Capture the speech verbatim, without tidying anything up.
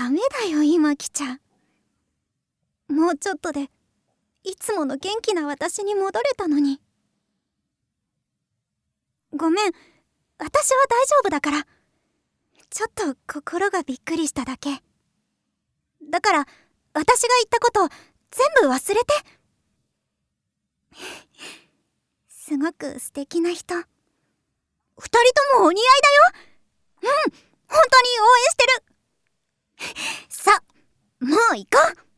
ダメだよ今来ちゃ。もうちょっとでいつもの元気な私に戻れたのに。ごめん、私は大丈夫だから。ちょっと心がびっくりしただけ。だから私が言ったこと全部忘れて。すごく素敵な人。二人ともお似合いだよ。うん、本当に応援してる。さ、もう行こう。